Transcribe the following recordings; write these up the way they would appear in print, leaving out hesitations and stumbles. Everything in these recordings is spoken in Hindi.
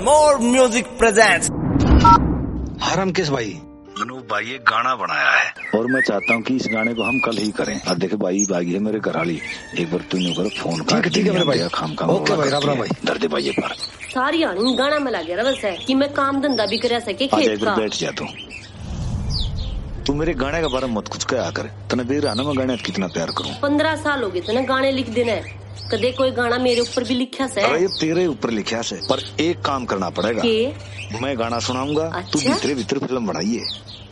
मोर म्यूजिक प्रेजेंट्स। हरम किस भाई? अनूप भाई एक गाना बनाया है और मैं चाहता हूँ कि इस गाने को हम कल ही करें। अब देखे भाई बागी है मेरे घर वाली, एक बार तुम कर फोन कर। ठीक है मेरे भाई, खाम काम ओके भाई, राम राम भाई। दर्द भाई एक बार सारी आनी गाना में लगे रहा बस है कि मैं काम धंधा भी कर सके खेत का। बैठ जा तू मेरे गाने के बारे में मत कुछ कहा कर। तने देर आना मैं गाने कितना प्यार करूँ। 15 साल हो गए तने गाने लिख देना है, कदे कोई गाना मेरे ऊपर भी लिखा से? अरे ये तेरे ऊपर लिखा से, पर एक काम करना पड़ेगा। मैं गाना सुनाऊंगा, तू भीतर भीतर फिल्म बनाइए।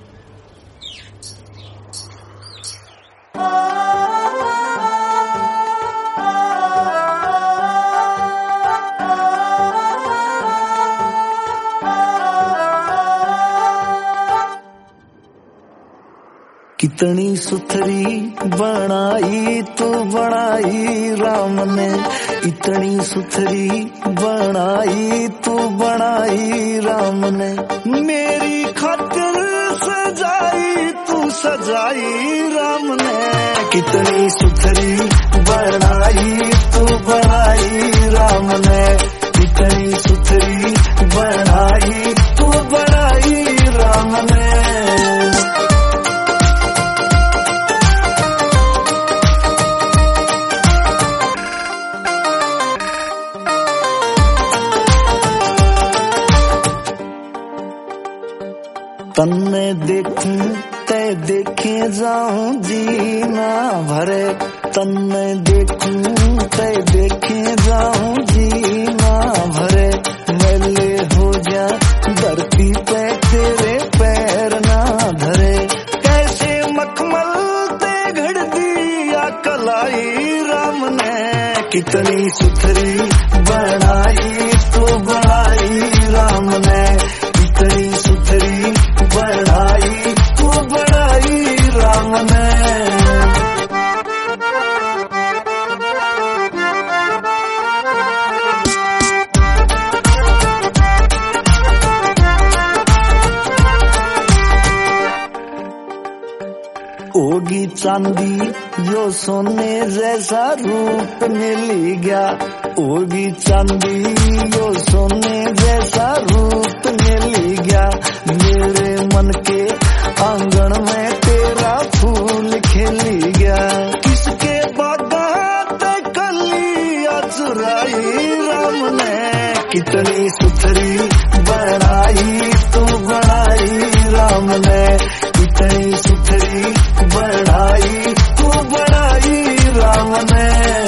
कितनी सुथरी बनाई तू बनाई राम ने, इतनी सुथरी बनाई तू बनाई राम ने, मेरी खातिर सजाई तू सजाई राम ने। कितनी सुथरी बनाई तू बनाई राम ने, इतनी सुथरी बनाई तू बनाई राम ने। तन्ने देखूं ते देखे जाऊं जीना भरे, तन्ने देखूं ते देखे जाऊं जीना भरे, मैले हो जा धरती पे तेरे पैर ना धरे। कैसे मखमल ते घड़ दिया कलाई राम ने, कितनी सुथरी बनाई तो बनाई राम ने, इतनी सुथरी बनाई तू बनाई राम ने। होगी चांदी जो सोने जैसा रूप मिल गया, होगी चांदी जो सोने जैसा रूप मिल गया, मेरे मन के आंगन में तेरा फूल खिल गया। किसके बागात कलियां चुराई राम ने, कितनी सुथरी बनाई तू बनाई राम ने, इतनी सुथरी बनाई तू बनाई राम ने।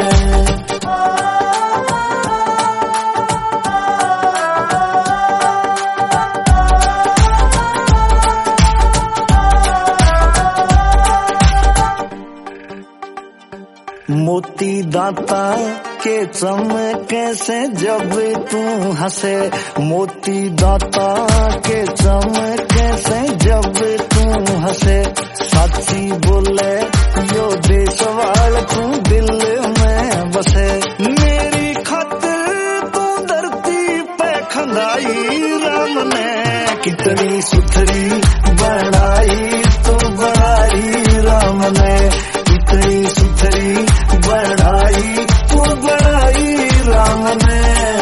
मोती दांता के चमके से जब तू हंसे, मोती दांता के चमके से जब तू हंसे, साची बोले यो देशवाल तू दिल में बसे, मेरी खातिर तू धरती पे खंदाई राम ने, कितनी सुथरी बनाई तू बनाई राम ने, इतनी सुथरी बनाई तू बनाई राम ने।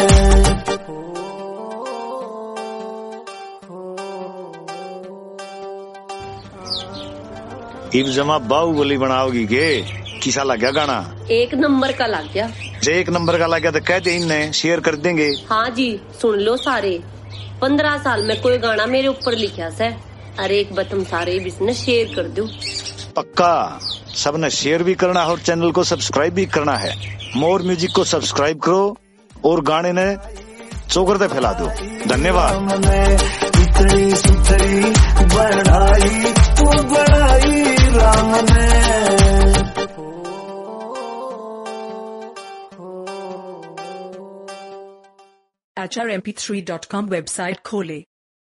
इब जमा बाहुबली बनाओगी के? किसा लग गया गाना? 1 नंबर का लग गया। जे 1 नंबर का लग गया तो कहते इनने शेयर कर देंगे। हाँ जी सुन लो सारे, 15 साल में कोई गाना मेरे ऊपर लिखा से, अरे एक बतम सारे बिजनेस शेयर कर दो। पक्का सबने शेयर भी करना है और चैनल को सब्सक्राइब भी करना है। मोर म्यूजिक को सब्सक्राइब करो और गाने ने चौकरते फैला दो। धन्यवाद। इतनी सुथरी बनाई तू बनाई राम ने। HRMP3.com वेबसाइट खोले।